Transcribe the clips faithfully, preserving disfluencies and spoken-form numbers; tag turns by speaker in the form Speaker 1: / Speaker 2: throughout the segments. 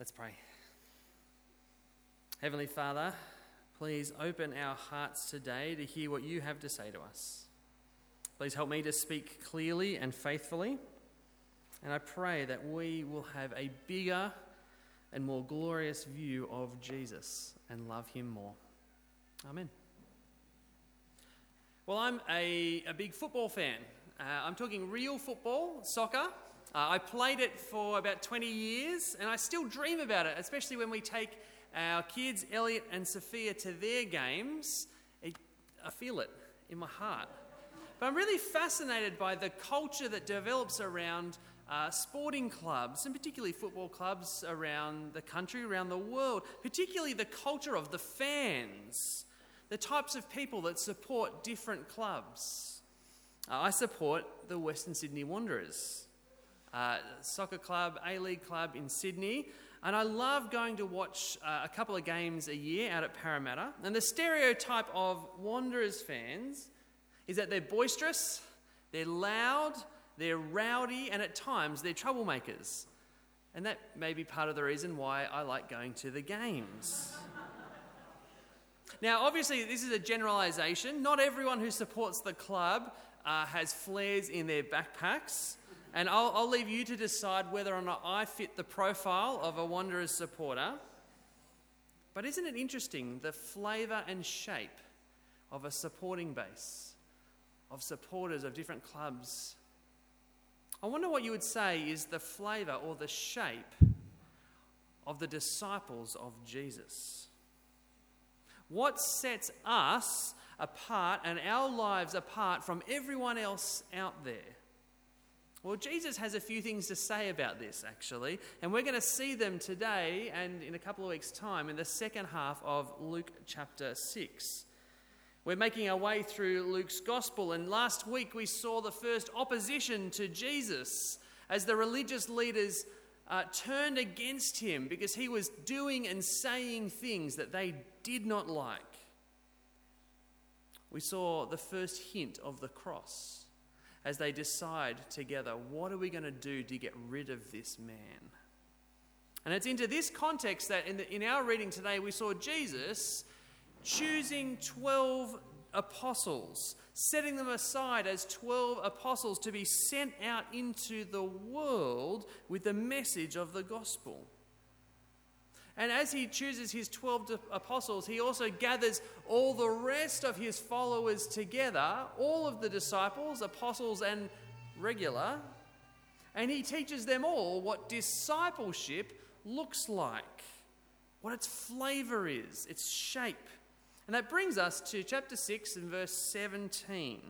Speaker 1: Let's pray. Heavenly Father, please open our hearts today to hear what you have to say to us. Please help me to speak clearly and faithfully. And I pray that we will have a bigger and more glorious view of Jesus and love him more. Amen. Well, I'm a, a big football fan. Uh, I'm talking real football, soccer. Uh, I played it for about twenty years, and I still dream about it, especially when we take our kids, Elliot and Sophia, to their games. It, I feel it in my heart. But I'm really fascinated by the culture that develops around uh, sporting clubs, and particularly football clubs around the country, around the world, particularly the culture of the fans, the types of people that support different clubs. Uh, I support the Western Sydney Wanderers. Uh, soccer club, A-League club in Sydney, and I love going to watch uh, a couple of games a year out at Parramatta. And the stereotype of Wanderers fans is that they're boisterous, they're loud, they're rowdy, and at times they're troublemakers. And that may be part of the reason why I like going to the games. Now, obviously, this is a generalisation. Not everyone who supports the club uh, has flares in their backpacks. And I'll, I'll leave you to decide whether or not I fit the profile of a Wanderers supporter. But isn't it interesting, the flavour and shape of a supporting base, of supporters of different clubs? I wonder what you would say is the flavour or the shape of the disciples of Jesus. What sets us apart and our lives apart from everyone else out there? Well, Jesus has a few things to say about this, actually, and we're going to see them today and in a couple of weeks' time in the second half of Luke chapter six. We're making our way through Luke's gospel, and last week we saw the first opposition to Jesus as the religious leaders uh, turned against him because he was doing and saying things that they did not like. We saw the first hint of the cross as they decide together, what are we going to do to get rid of this man? And it's into this context that in, the, in our reading today, we saw Jesus choosing twelve apostles, setting them aside as twelve apostles to be sent out into the world with the message of the gospel. And as he chooses his twelve apostles, he also gathers all the rest of his followers together, all of the disciples, apostles and regular, and he teaches them all what discipleship looks like, what its flavour is, its shape. And that brings us to chapter six and verse seventeen.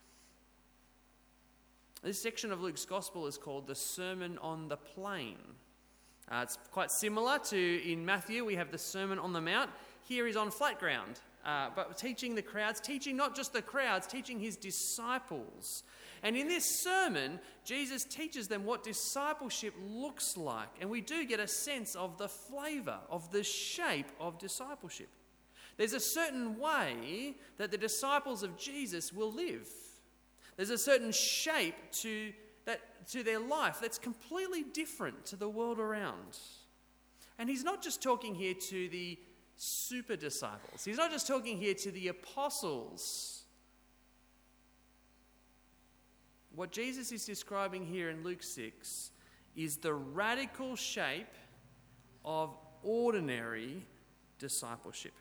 Speaker 1: This section of Luke's Gospel is called the Sermon on the Plain. Uh, it's quite similar to in Matthew, we have the Sermon on the Mount. Here he's on flat ground, uh, but teaching the crowds, teaching not just the crowds, teaching his disciples. And in this sermon, Jesus teaches them what discipleship looks like. And we do get a sense of the flavour, of the shape of discipleship. There's a certain way that the disciples of Jesus will live. There's a certain shape to that to their life that's completely different to the world around. And he's not just talking here to the super disciples. He's not just talking here to the apostles. What Jesus is describing here in Luke six is the radical shape of ordinary discipleship.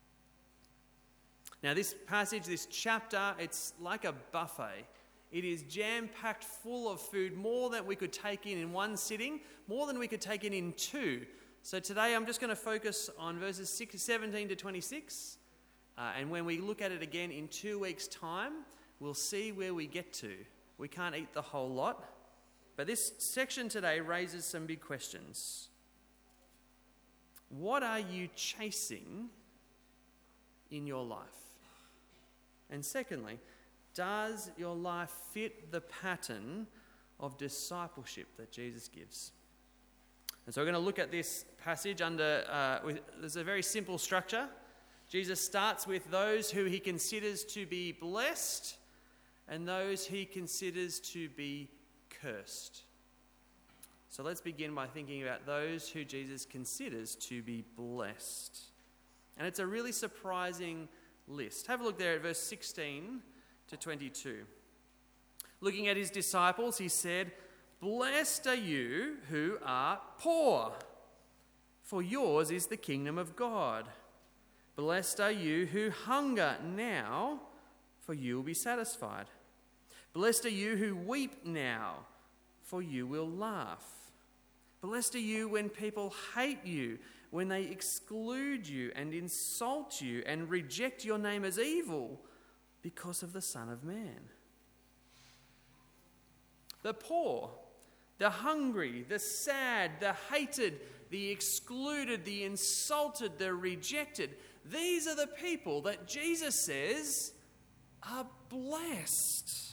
Speaker 1: Now, this passage, this chapter, it's like a buffet. It is jam-packed full of food, more than we could take in in one sitting, more than we could take in in two. So today I'm just going to focus on verses seventeen to twenty-six. Uh, and when we look at it again in two weeks' time, we'll see where we get to. We can't eat the whole lot. But this section today raises some big questions. What are you chasing in your life? And secondly, does your life fit the pattern of discipleship that Jesus gives? And so we're going to look at this passage under, uh, with, there's a very simple structure. Jesus starts with those who he considers to be blessed and those he considers to be cursed. So let's begin by thinking about those who Jesus considers to be blessed. And it's a really surprising list. Have a look there at verse sixteen to twenty-two. Looking at his disciples, he said, "Blessed are you who are poor, for yours is the kingdom of God. Blessed are you who hunger now, for you will be satisfied. Blessed are you who weep now, for you will laugh. Blessed are you when people hate you, when they exclude you and insult you and reject your name as evil because of the Son of Man." The poor, the hungry, the sad, the hated, the excluded, the insulted, the rejected. These are the people that Jesus says are blessed.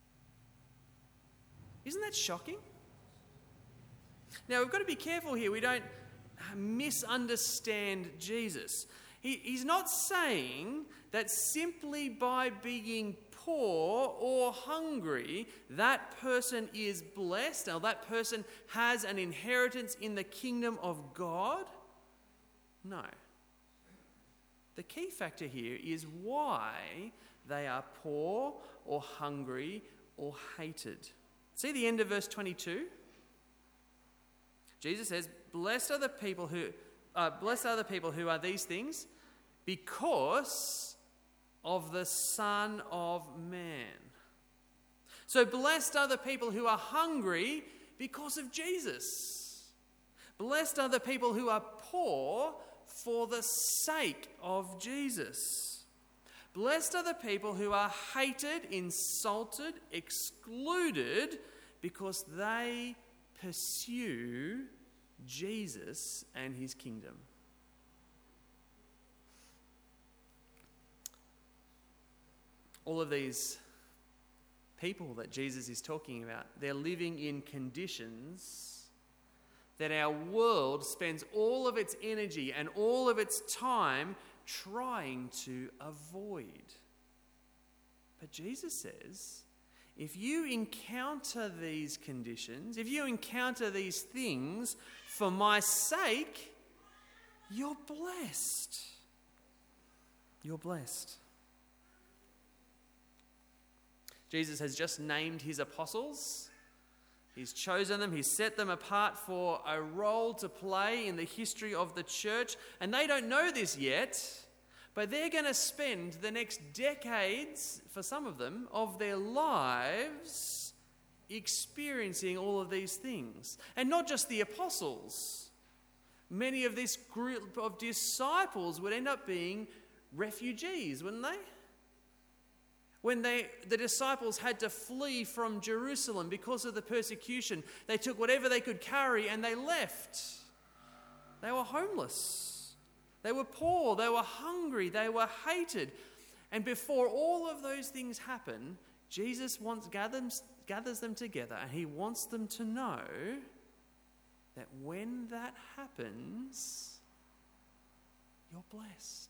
Speaker 1: Isn't that shocking? Now, we've got to be careful here. We don't misunderstand Jesus. He, he's not saying that simply by being poor or hungry, that person is blessed, or that person has an inheritance in the kingdom of God. No. The key factor here is why they are poor or hungry or hated. See the end of verse twenty-two? Jesus says, "Blessed are the people who, uh, blessed are the people who are these things, because of the Son of Man." So blessed are the people who are hungry because of Jesus. Blessed are the people who are poor for the sake of Jesus. Blessed are the people who are hated, insulted, excluded because they pursue Jesus and his kingdom. All of these people that Jesus is talking about, they're living in conditions that our world spends all of its energy and all of its time trying to avoid. But Jesus says, if you encounter these conditions, if you encounter these things for my sake, you're blessed. You're blessed. Jesus has just named his apostles. He's chosen them. He's set them apart for a role to play in the history of the church. And they don't know this yet, but they're going to spend the next decades, for some of them, of their lives experiencing all of these things. And not just the apostles. Many of this group of disciples would end up being refugees, wouldn't they? When they, the disciples had to flee from Jerusalem because of the persecution, they took whatever they could carry and they left. They were homeless. They were poor. They were hungry. They were hated. And before all of those things happen, Jesus wants gathers, gathers them together, and he wants them to know that when that happens, you're blessed.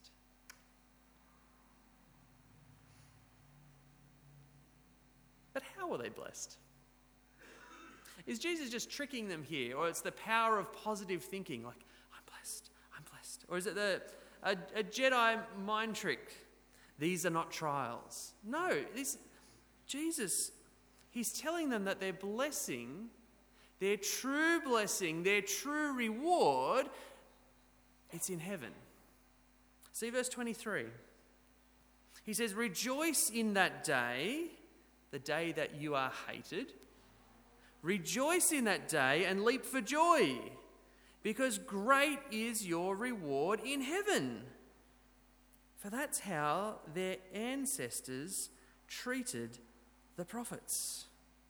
Speaker 1: But how were they blessed? Is Jesus just tricking them here? Or it's the power of positive thinking, like, I'm blessed, I'm blessed. Or is it the, a, a Jedi mind trick? These are not trials. No, this, Jesus, he's telling them that their blessing, their true blessing, their true reward, it's in heaven. See verse twenty-three. He says, "Rejoice in that day, the day that you are hated. Rejoice in that day and leap for joy, because great is your reward in heaven. For that's how their ancestors treated the prophets."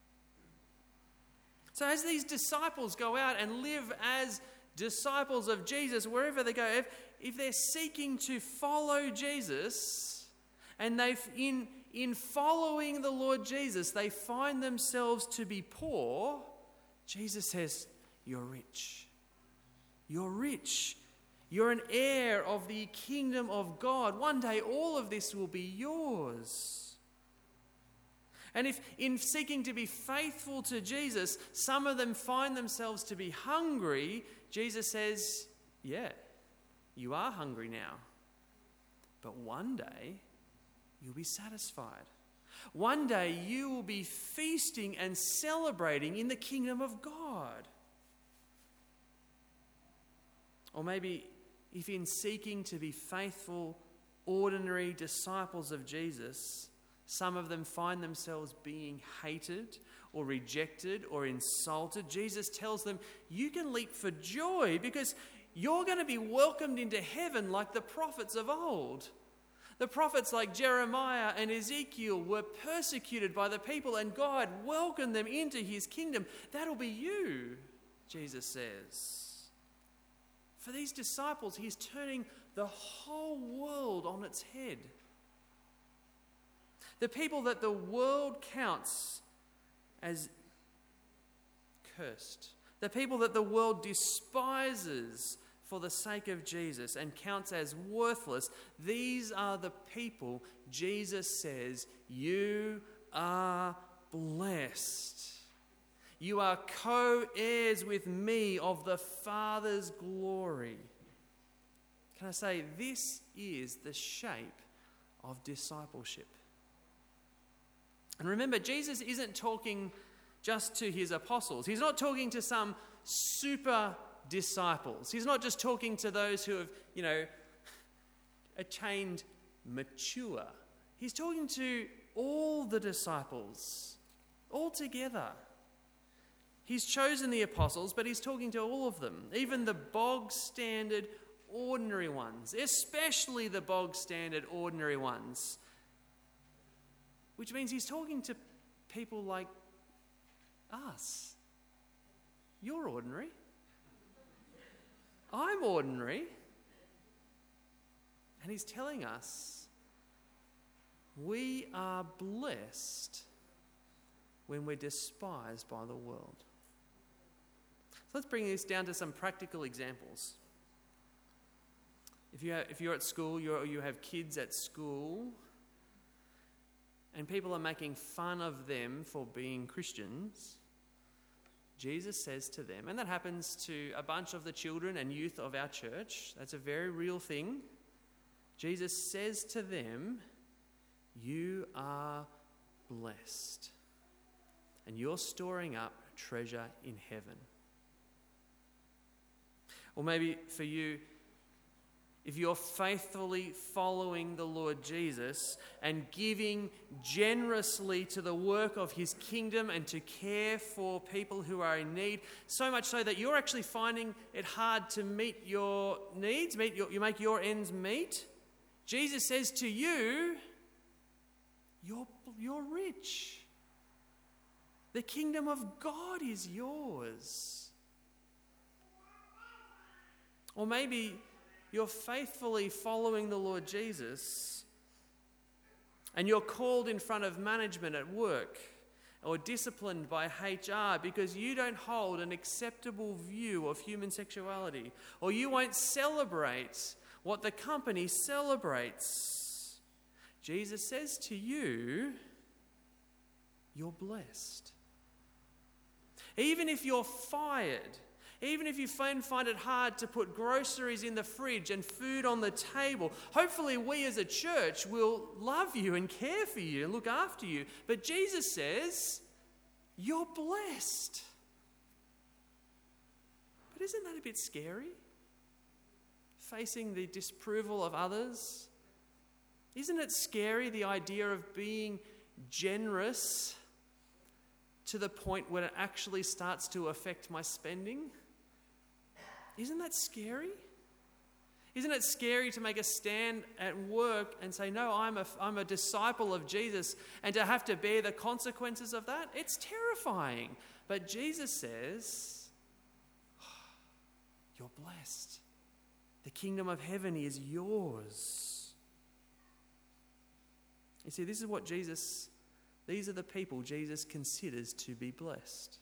Speaker 1: So as these disciples go out and live as disciples of Jesus, wherever they go, if, if they're seeking to follow Jesus, and they've in In following the Lord Jesus, they find themselves to be poor, Jesus says, you're rich. You're rich. You're an heir of the kingdom of God. One day all of this will be yours. And if in seeking to be faithful to Jesus, some of them find themselves to be hungry, Jesus says, yeah, you are hungry now. But one day, you'll be satisfied. One day, you will be feasting and celebrating in the kingdom of God. Or maybe if in seeking to be faithful, ordinary disciples of Jesus, some of them find themselves being hated or rejected or insulted, Jesus tells them, you can leap for joy because you're going to be welcomed into heaven like the prophets of old. The prophets like Jeremiah and Ezekiel were persecuted by the people and God welcomed them into his kingdom. That'll be you, Jesus says. For these disciples, he's turning the whole world on its head. The people that the world counts as cursed. The people that the world despises for the sake of Jesus and counts as worthless. These are the people Jesus says, you are blessed. You are co-heirs with me of the Father's glory. Can I say, this is the shape of discipleship. And remember, Jesus isn't talking just to his apostles. He's not talking to some super disciples. He's not just talking to those who have, you know, attained mature. He's talking to all the disciples, all together. He's chosen the apostles, but he's talking to all of them, even the bog standard ordinary ones, especially the bog standard ordinary ones. Which means he's talking to people like us. You're ordinary. I'm ordinary. And he's telling us we are blessed when we're despised by the world. So let's bring this down to some practical examples. If, you have, if you're at school, you're, you have kids at school, and people are making fun of them for being Christians, Jesus says to them, and that happens to a bunch of the children and youth of our church, that's a very real thing. Jesus says to them, you are blessed, and you're storing up treasure in heaven. Or maybe for you, if you're faithfully following the Lord Jesus and giving generously to the work of his kingdom and to care for people who are in need, so much so that you're actually finding it hard to meet your needs, meet your, you make your ends meet, Jesus says to you, you're, you're rich. The kingdom of God is yours. Or maybe you're faithfully following the Lord Jesus and you're called in front of management at work or disciplined by H R because you don't hold an acceptable view of human sexuality, or you won't celebrate what the company celebrates. Jesus says to you, you're blessed. Even if you're fired, even if you find, find it hard to put groceries in the fridge and food on the table, hopefully we as a church will love you and care for you and look after you. But Jesus says, you're blessed. But isn't that a bit scary? Facing the disapproval of others? Isn't it scary, the idea of being generous to the point when it actually starts to affect my spending? Isn't that scary? Isn't it scary to make a stand at work and say, no, I'm a, I'm a disciple of Jesus, and to have to bear the consequences of that? It's terrifying. But Jesus says, oh, you're blessed. The kingdom of heaven is yours. You see, this is what Jesus, these are the people Jesus considers to be blessed.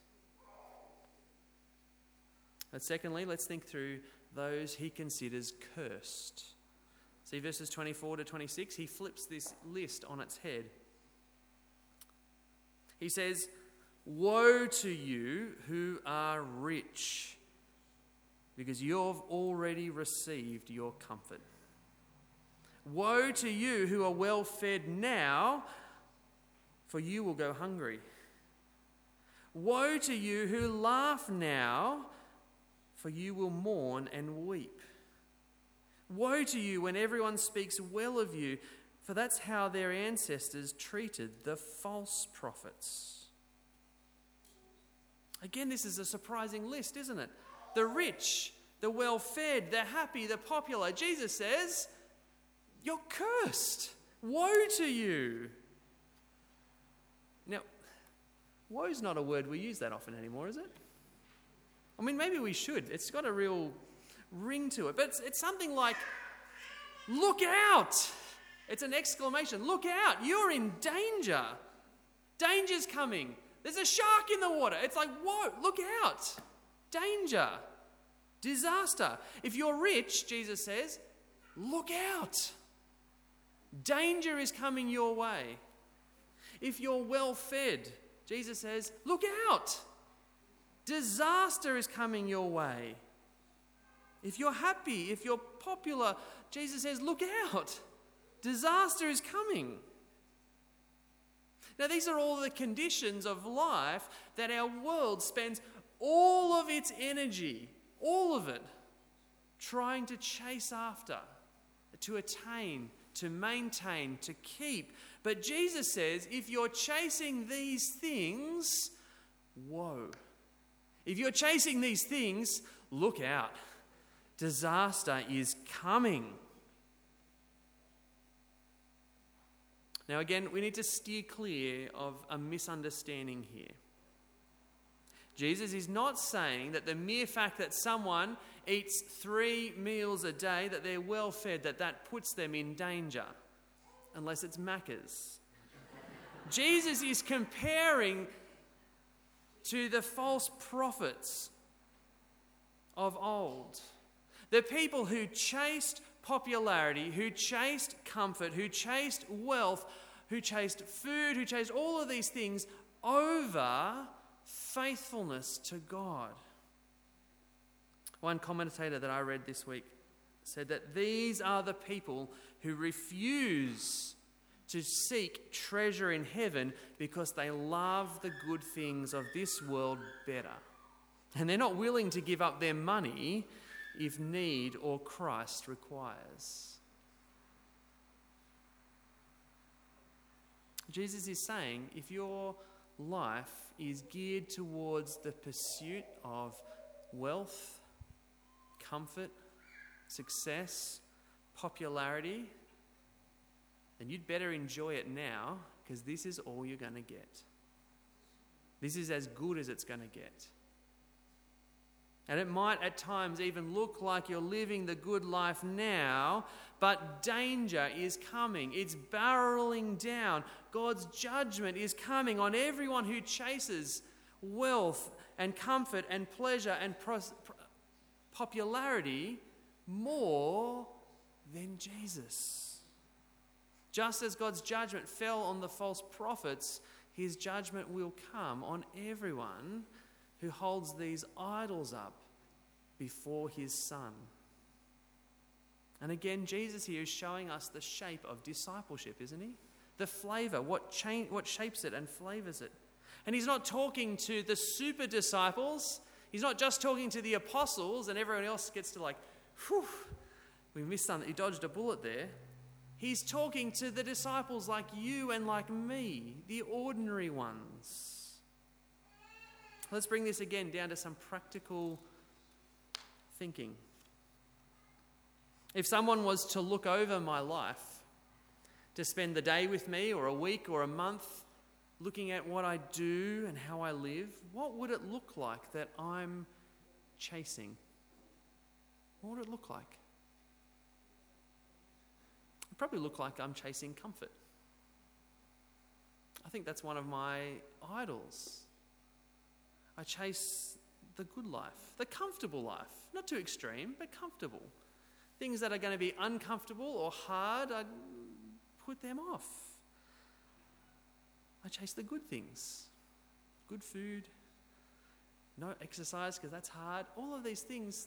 Speaker 1: But secondly, let's think through those he considers cursed. See verses twenty-four to twenty-six, he flips this list on its head. He says, "Woe to you who are rich, because you've already received your comfort. Woe to you who are well fed now, for you will go hungry. Woe to you who laugh now, for you will mourn and weep. Woe to you when everyone speaks well of you, for that's how their ancestors treated the false prophets." Again, this is a surprising list, isn't it? The rich, the well-fed, the happy, the popular. Jesus says, you're cursed. Woe to you. Now, woe's not a word we use that often anymore, is it? I mean, maybe we should. It's got a real ring to it. But it's, it's something like, look out. It's an exclamation. Look out. You're in danger. Danger's coming. There's a shark in the water. It's like, whoa, look out. Danger. Disaster. If you're rich, Jesus says, look out. Danger is coming your way. If you're well fed, Jesus says, look out. Disaster is coming your way. If you're happy, if you're popular, Jesus says, look out. Disaster is coming. Now, these are all the conditions of life that our world spends all of its energy, all of it, trying to chase after, to attain, to maintain, to keep. But Jesus says, if you're chasing these things, woe. If you're chasing these things, look out. Disaster is coming. Now again, we need to steer clear of a misunderstanding here. Jesus is not saying that the mere fact that someone eats three meals a day, that they're well fed, that that puts them in danger, unless it's Macca's. Jesus is comparing to the false prophets of old, the people who chased popularity, who chased comfort, who chased wealth, who chased food, who chased all of these things over faithfulness to God. One commentator that I read this week said that these are the people who refuse to seek treasure in heaven because they love the good things of this world better. And they're not willing to give up their money if need or Christ requires. Jesus is saying, if your life is geared towards the pursuit of wealth, comfort, success, popularity, then you'd better enjoy it now, because this is all you're going to get. This is as good as it's going to get. And it might at times even look like you're living the good life now, but danger is coming. It's barreling down. God's judgment is coming on everyone who chases wealth and comfort and pleasure and pros- popularity more than Jesus. Just as God's judgment fell on the false prophets, his judgment will come on everyone who holds these idols up before his Son. And again, Jesus here is showing us the shape of discipleship, isn't he? The flavour, what, cha- what shapes it and flavours it. And he's not talking to the super disciples. He's not just talking to the apostles and everyone else gets to like, whew, we missed something. He dodged a bullet there. He's talking to the disciples like you and like me, the ordinary ones. Let's bring this again down to some practical thinking. If someone was to look over my life, to spend the day with me or a week or a month looking at what I do and how I live, what would it look like that I'm chasing? What would it look like? It'd probably look like I'm chasing comfort. I think that's one of my idols. I chase the good life, the comfortable life. Not too extreme, but comfortable. Things that are going to be uncomfortable or hard, I put them off. I chase the good things. good food, no exercise because that's hard. All of these things,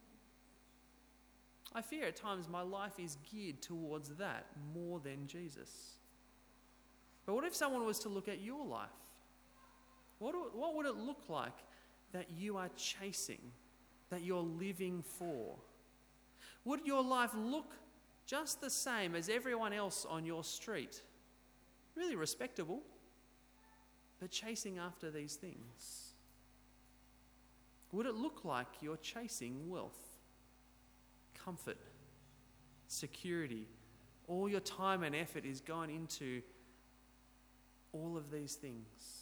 Speaker 1: I fear at times my life is geared towards that more than Jesus. But what if someone was to look at your life? What, what would it look like that you are chasing, that you're living for? Would your life look just the same as everyone else on your street? Really respectable, but chasing after these things. Would it look like you're chasing wealth, comfort, security? All your time and effort is going into all of these things.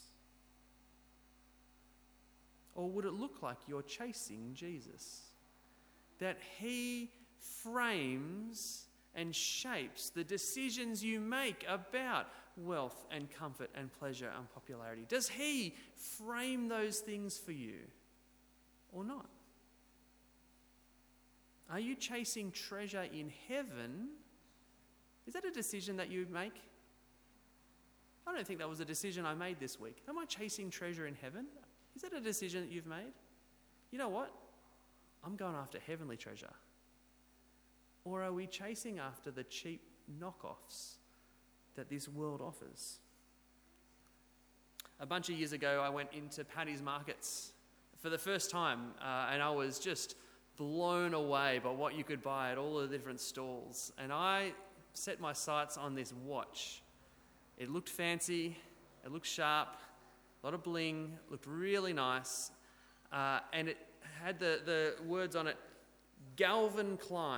Speaker 1: Or would it look like you're chasing Jesus? That he frames and shapes the decisions you make about wealth and comfort and pleasure and popularity. Does he frame those things for you or not? Are you chasing treasure in heaven? Is that a decision that you make? I don't think that was a decision I made this week. Am I chasing treasure in heaven? Is that a decision that you've made? You know what? I'm going after heavenly treasure. Or are we chasing after the cheap knockoffs that this world offers? A bunch of years ago, I went into Paddy's Markets for the first time, uh, and I was just blown away by what you could buy at all the different stalls. And I set my sights on this watch. It looked fancy, it looked sharp, a lot of bling, looked really nice, uh, and it had the, the words on it, Calvin Klein.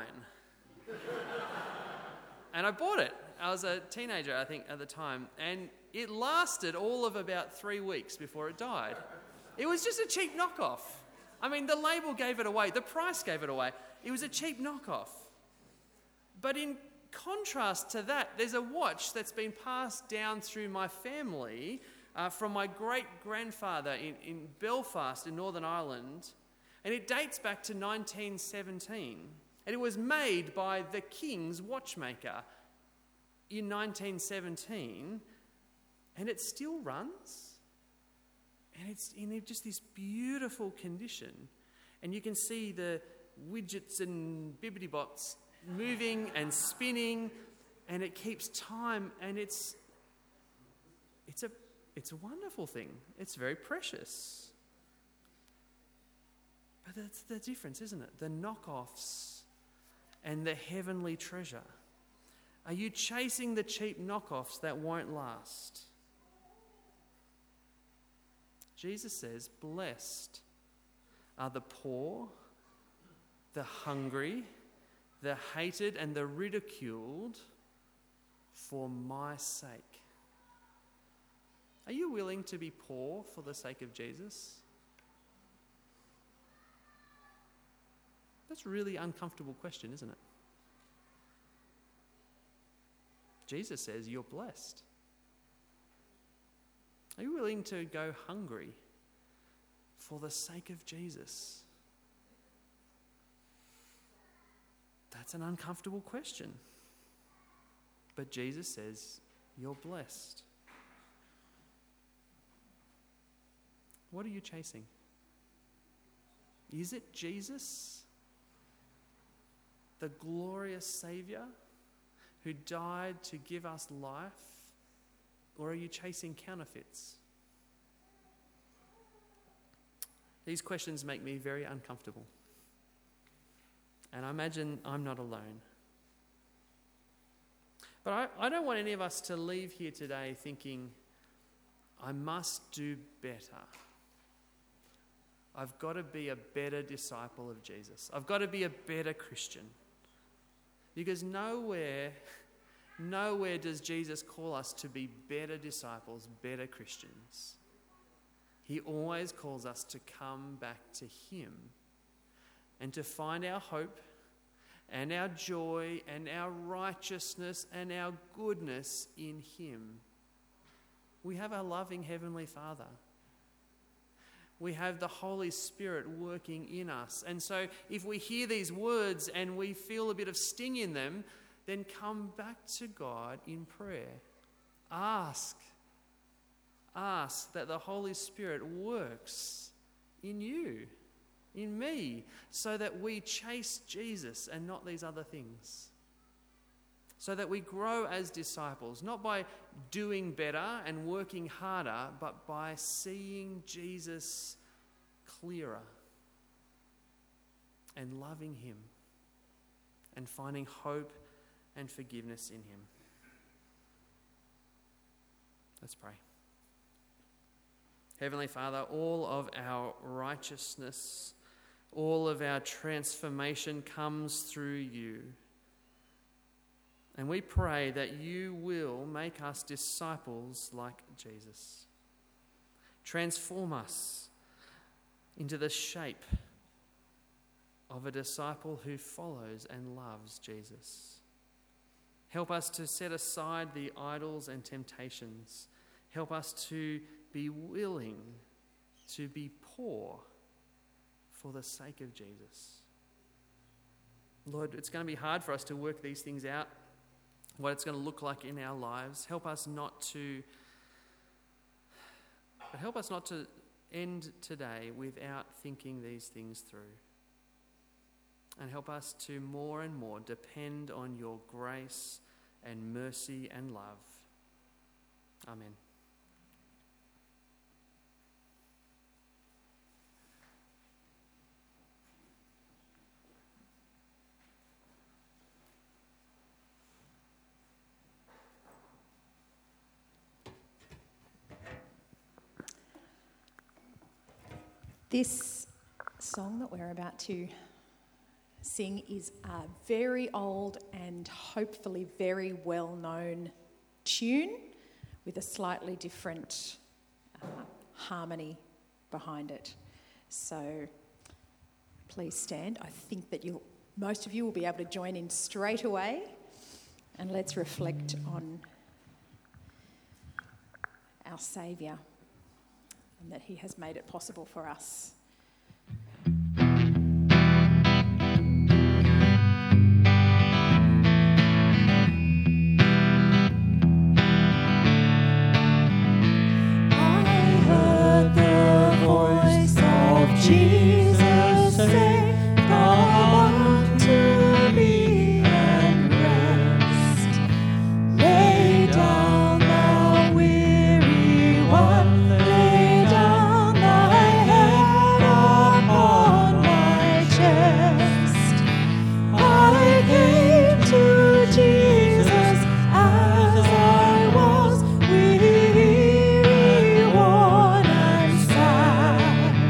Speaker 1: And I bought it. I was a teenager, I think, at the time, and it lasted all of about three weeks before it died. It was just a cheap knockoff. I mean, the label gave it away, the price gave it away. It was a cheap knockoff. But in contrast to that, there's a watch that's been passed down through my family uh, from my great-grandfather in, in Belfast in Northern Ireland, and it dates back to nineteen seventeen. And it was made by the King's watchmaker in nineteen seventeen, and it still runs, and it's in just this beautiful condition. And you can see the widgets and bibbidi-bots moving and spinning, and it keeps time, and it's it's a it's a wonderful thing. It's very precious. But that's the difference, isn't it? The knockoffs and the heavenly treasure. Are you chasing the cheap knockoffs that won't last? Jesus says, blessed are the poor, the hungry, the hated and the ridiculed for my sake. Are you willing to be poor for the sake of Jesus? That's a really uncomfortable question, isn't it? Jesus says you're blessed. Are you willing to go hungry for the sake of Jesus? That's an uncomfortable question. But Jesus says you're blessed. What are you chasing? Is it Jesus, the glorious Saviour who died to give us life? Or are you chasing counterfeits? These questions make me very uncomfortable. And I imagine I'm not alone. But I, I don't want any of us to leave here today thinking, I must do better. I've got to be a better disciple of Jesus. I've got to be a better Christian. Because nowhere, nowhere does Jesus call us to be better disciples, better Christians. He always calls us to come back to him and to find our hope and our joy and our righteousness and our goodness in him. We have a loving Heavenly Father. We have the Holy Spirit working in us. And so if we hear these words and we feel a bit of sting in them, then come back to God in prayer. Ask. ask that the Holy Spirit works in you, in me, so that we chase Jesus and not these other things. So that we grow as disciples, not by doing better and working harder, but by seeing Jesus clearer and loving him and finding hope and forgiveness in him. Let's pray. Heavenly Father, all of our righteousness, all of our transformation comes through you. And we pray that you will make us disciples like Jesus. Transform us into the shape of a disciple who follows and loves Jesus. Help us to set aside the idols and temptations. Help us to be willing to be poor for the sake of Jesus. Lord, it's going to be hard for us to work these things out, what it's going to look like in our lives. Help us not to, but help us not to end today without thinking these things through. And help us to more and more depend on your grace and mercy and love. Amen.
Speaker 2: This song that we're about to sing is a very old and hopefully very well-known tune with a slightly different uh, harmony behind it. So please stand. I think that you'll, most of you will be able to join in straight away, and let's reflect on our Saviour and that he has made it possible for us. Jesus say, come unto me and rest. Lay down, thou weary one, lay down thy head upon my chest. I came to Jesus as I was, weary, worn and sad.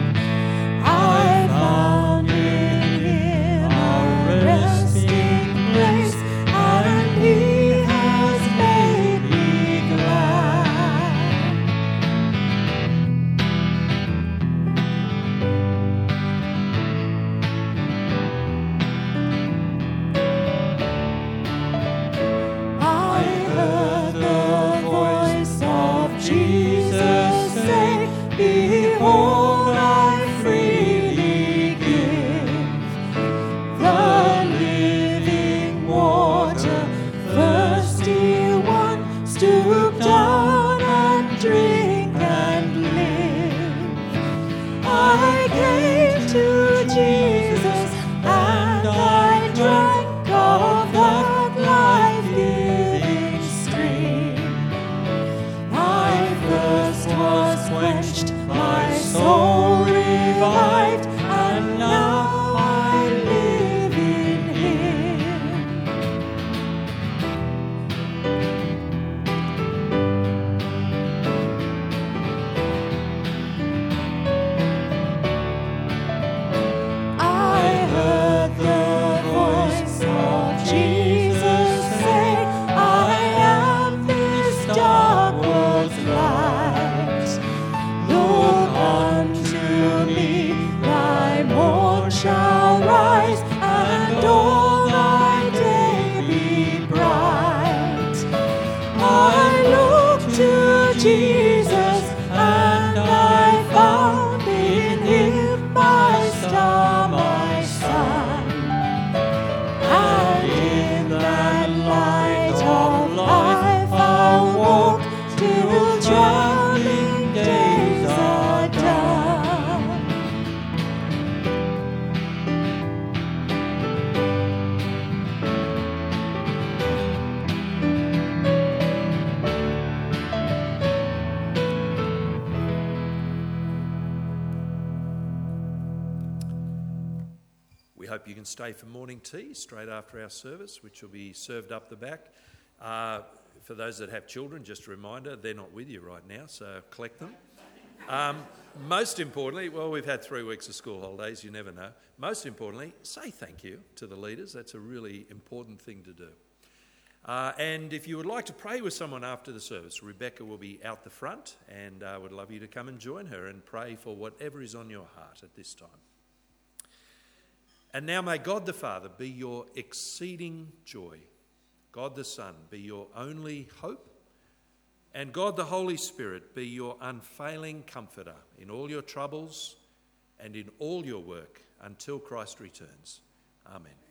Speaker 2: I found in him a resting place, and he has made me glad. I heard the voice of Jesus say, behold, I freely give the living water. Thirsty one, stoop down and drink and live. I came to Jesus and I drank of that life-giving stream. My thirst was quenched, my soul revived, and now I live in him. I heard the voice of Jesus say, I am this dark world's light. Look unto
Speaker 3: we hope you can stay for morning tea straight after our service, which will be served up the back. Uh, for those that have children, just a reminder, they're not with you right now, so collect them. Um, most importantly, well, we've had three weeks of school holidays, you never know. Most importantly, say thank you to the leaders. That's a really important thing to do. Uh, and if you would like to pray with someone after the service, Rebecca will be out the front, and I uh, would love you to come and join her and pray for whatever is on your heart at this time. And now may God the Father be your exceeding joy, God the Son be your only hope, and God the Holy Spirit be your unfailing comforter in all your troubles and in all your work until Christ returns. Amen.